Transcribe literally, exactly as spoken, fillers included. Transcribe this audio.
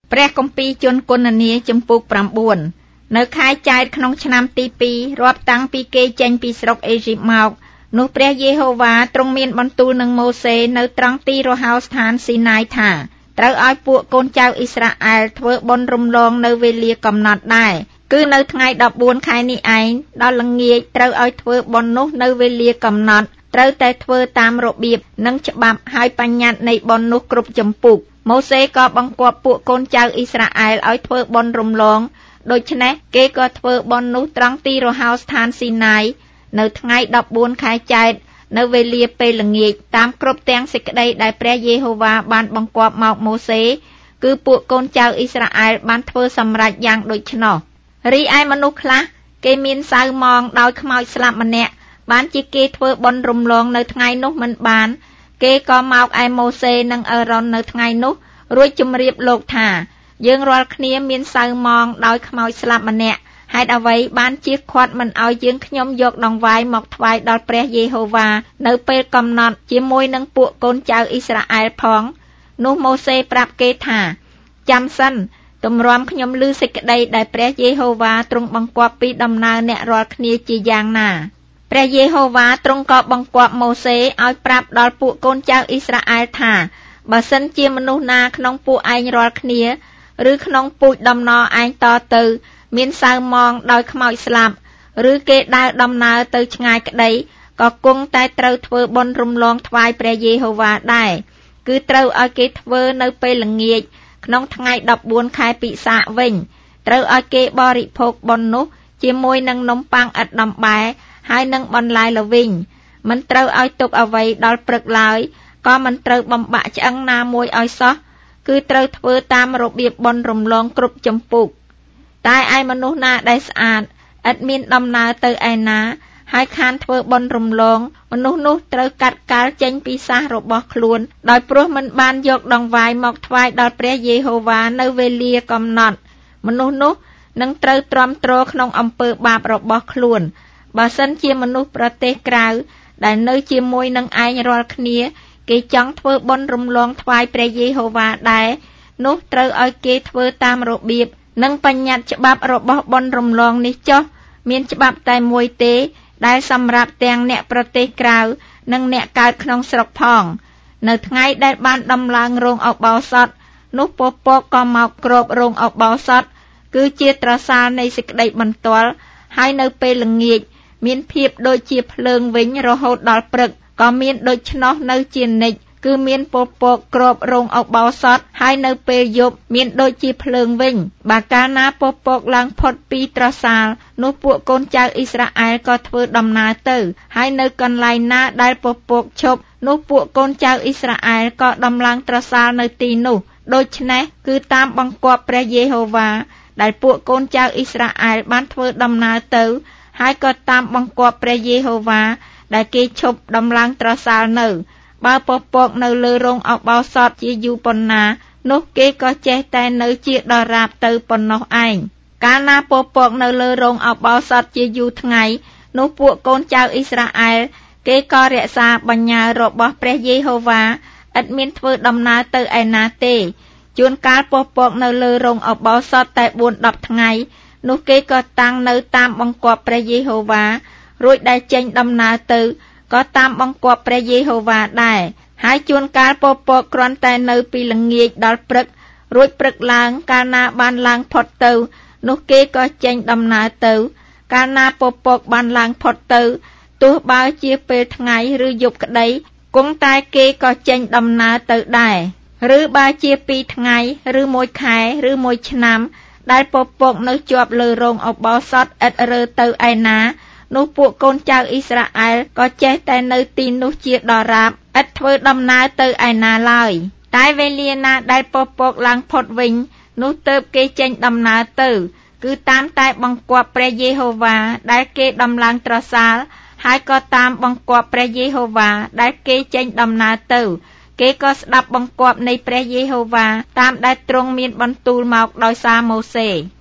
ព្រះគម្ពីរជនគុណនីចំពុកប្រាំបួននៅខែចែកក្នុងឆ្នាំទីពីររាប់តាំងពីគេចេញពីស្រុកអេស៊ីបមកនោះព្រះយេហូវ៉ាទ្រង់មានបន្ទូលនឹងម៉ូសេនៅត្រង់ទីរហោស្ថានស៊ីណាយថាត្រូវឲ្យពួកកូនចៅអ៊ីស្រាអែលធ្វើបុណ្យរំលងនៅវេលាកំណត់ដែរគឺនៅថ្ងៃដប់បួនខែនេះឯងដល់ល្ងាចត្រូវឲ្យធ្វើបុណ្យនោះនៅវេលាកំណត់ត្រូវតែធ្វើតាមរបៀបនិងច្បាប់ហើយបញ្ញត្តិនៃបុណ្យនោះគ្រប់ចម្ពោះម៉ូសេក៏បង្គាប់ពួកកូនចៅអ៊ីស្រាអែលឲ្យធ្វើបុណ្យរំលងដូច្នេះគេក៏ធ្វើបុណ្យនោះត្រង់ទីរហោស្ថានស៊ីណាយនៅថ្ងៃដប់បួនខែចែកនៅវេលាពេលល្ងាចតាមគ្រប់ទាំងសេចក្តីដែលព្រះយេហូវ៉ាបានបង្គាប់មកម៉ូសេគឺពួកកូនចៅអ៊ីស្រាអែលបានធ្វើសម្រេចយ៉ាងដូច្នោះរីឯមនុស្សខ្លះគេមានសៅមងដោយខ្មោចស្លាប់ម្នាក់បានជាគេធ្វើបុណ្យរំលងនៅថ្ងៃនោះមិនបានគេក៏មកឯម៉ូសេនិងអេរ៉ុននៅថ្ងៃនោះរួចជម្រាបលោកថាយើងរាល់គ្នាមានសៅមងដោយខ្មោចស្លាប់ម្នាក់ហេតុអ្វីបានជៀសខាត់មិនឲ្យយើងខ្ញុំយកដង្វាយមកថ្វាយដល់ព្រះយេហូវ៉ានៅពេលកំណត់ជាមួយនឹងពួកកូនចៅអ៊ីស្រាអែលផងនោះម៉ូសេប្រាប់គេថាចាំសិនទម្រាំខ្ញុំឮសេចក្តីដែលព្រះយេហូវ៉ាទ្រង់បង្គាប់ពីដំណើរអ្នករាល់គ្នាជាយ៉ាងណាព្រះយេហូវ៉ាទ្រង់ក៏បង្គាប់ម៉ូសេឲ្យប្រាប់ដល់ពួកកូនចៅអ៊ីស្រាអែលថាបើសិនជាមនុស្សណាក្នុងពួកឯងរាល់គ្នាឬក្នុងពូជដំណរឯងតទៅមានសៅមងដោយខ្មោចស្លាប់ឬគេដើរដំណើរទៅឆ្ងាយក្តីក៏គង់តែត្រូវធ្វើបុណ្យរំលងថ្វាយព្រះយេហូវ៉ាដែរគឺត្រូវឲ្យគេធ្វើនៅពេលល្ងាចក្នុងថ្ងៃដប់បួនខែពិសាខវិញត្រូវឲ្យគេបរិភោគបុណ្យនោះជាមួយនឹងនំប៉័ងឥតដំបែហើយនឹងបន្លែល្វីងមិនត្រូវឲ្យទុកអ្វីដល់ព្រឹកឡើយក៏មិនត្រូវបំបាក់ឆ្អឹងណាមួយឲ្យសោះគឺត្រូវធ្វើតាមរបៀបបុណ្យរំលងគ្រប់ចម្ពោះតែឯមនុស្សណាដែលស្អាតឥតមានដំណើរទៅឯណាហើយខានធ្វើបុណ្យរំលងមនុស្សនោះត្រូវកាត់កាល់ចេញពីសាសរបស់ខ្លួនដោយព្រោះមិនបានយកដង្វាយមកថ្វាយដល់ព្រះយេហូវ៉ានៅវេលាកំណត់មនុស្សនោះនឹងត្រូវទ្រាំទ្រក្នុងអំពើបាបរបស់ខ្លួនបើសិនជាមនុស្សប្រទេសក្រៅដែលនៅជាមួយនឹងឯងរាល់គ្នាគេចង់ធ្វើបុណ្យរំលងថ្វាយព្រះយេហូវ៉ាដែរនោះត្រូវឲ្យគេធ្វើតាមរបៀបនិងបញ្ញត្តិច្បាប់របស់បុណ្យរំលងនេះចុះមានច្បាប់តែមួយទេដែលសម្រាប់ទាំងអ្នកប្រទេសក្រៅនិងអ្នកកើតក្នុងស្រុកផងនៅថ្ងៃដែលបានដំឡើងរោងអបោសថនោះពពកក៏មកគ្របរោងអបោសថគឺជាត្រសាលនៃសេចក្តីបន្ទាល់ហើយនៅពេលល្ងាចមានភាពដូចជាភ្លើងវិញរហូតដល់ព្រឹកក៏មានដូច្នោះនៅជានិច្ចគឺមានពពកគ្របរោងអបោសថហើយនៅពេលយប់មានដូចជាភ្លើងវិញបើកាលណាពពកឡើងផុតពីត្រសាលនោះពួកកូនចៅអ៊ីស្រាអែលក៏ធ្វើដំណើរទៅហើយនៅកន្លែងណាដែលពពកឈប់នោះពួកកូនចៅអ៊ីស្រាអែលក៏ដំឡើងត្រសាលនៅទីនោះដូច្នេះគឺតាមបង្គាប់ព្រះយេហូវ៉ាដែលពួកកូនចៅអ៊ីស្រាអែលបានធ្វើដំណើរទៅហើយក៏តាមបង្គាប់ព្រះយេហូវ៉ាដែលគេឈប់ដំឡើងត្រសាលនៅបើពពកនៅលើរោងអបោសថជាយូរប៉ុណ្ណានោះគេក៏ចេះតែនៅជាដរាបទៅប៉ុណ្ណោះឯងកាលណាពពកនៅលើរោងអបោសថជាយូរថ្ងៃនោះពួកកូនចៅអ៊ីស្រាអែលគេក៏រក្សាបញ្ញើរបស់ព្រះយេហូវ៉ាឥតមានធ្វើដំណើរទៅឯណាទេជួនកាលពពកនៅលើរោងអបោសថតែបួនដប់ថ្ងៃនោះគេក៏តាំងនៅតាមបង្គាប់ព្រះយេហូវ៉ារួចដែលចេញដំណើរទៅក៏តាមបង្គាប់ព្រះយេហូវ៉ាដែរហើយជួនកាលពពកគ្រាន់តែនៅពីល្ងាចដល់ព្រឹករួចព្រឹកឡើងកាលណាបានឡើងផុតទៅនោះគេក៏ចេញដំណើរទៅកាលណាពពកបានឡើងផុតទៅទោះបើជាពេលថ្ងៃឬយប់ក្តីគង់តែគេក៏ចេញដំណើរទៅដែរឬបើជាពីរថ្ងៃឬមួយខែឬមួយឆ្នាំដែលពពកនៅជាប់លើរោងអបោសថឥតរើទៅឯណានោះពួកកូនចៅអ៊ីស្រាអែលក៏ចេះតែនៅទីនោះជាដរាបឥតធ្វើដំណើរទៅឯណាឡើយតែវេលាណាដែលពពកឡើងផុតវិញនោះទើបគេចេញដំណើរទៅគឺតាមតែបង្គាប់ព្រះយេហូវ៉ាដែលគេដំឡើងត្រសាលហើយក៏តាមបង្គាប់ព្រះយេហូវ៉ាដែលគេចេញដំណើរទៅគេក៏ស្ដាប់បង្គាប់នៃព្រះយេហូវ៉ាតាមដែលទ្រង់មានបន្ទូលមកដោយសារម៉ូសេ